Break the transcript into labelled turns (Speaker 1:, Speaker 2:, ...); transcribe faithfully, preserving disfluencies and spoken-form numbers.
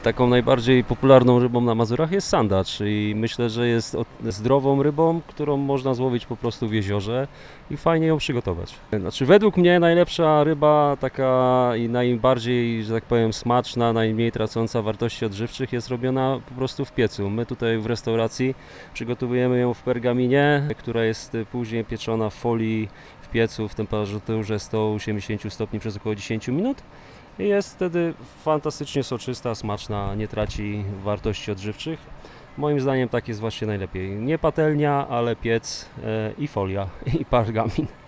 Speaker 1: Taką najbardziej popularną rybą na Mazurach jest sandacz i myślę, że jest zdrową rybą, którą można złowić po prostu w jeziorze i fajnie ją przygotować. Znaczy według mnie najlepsza ryba, taka i najbardziej, że tak powiem, smaczna, najmniej tracąca wartości odżywczych jest robiona po prostu w piecu. My tutaj w restauracji przygotowujemy ją w pergaminie, która jest później pieczona w folii w piecu w temperaturze sto osiemdziesiąt stopni przez około dziesięć minut. I jest wtedy fantastycznie soczysta, smaczna, nie traci wartości odżywczych. Moim zdaniem tak jest właśnie najlepiej. Nie patelnia, ale piec e, i folia i pergamin.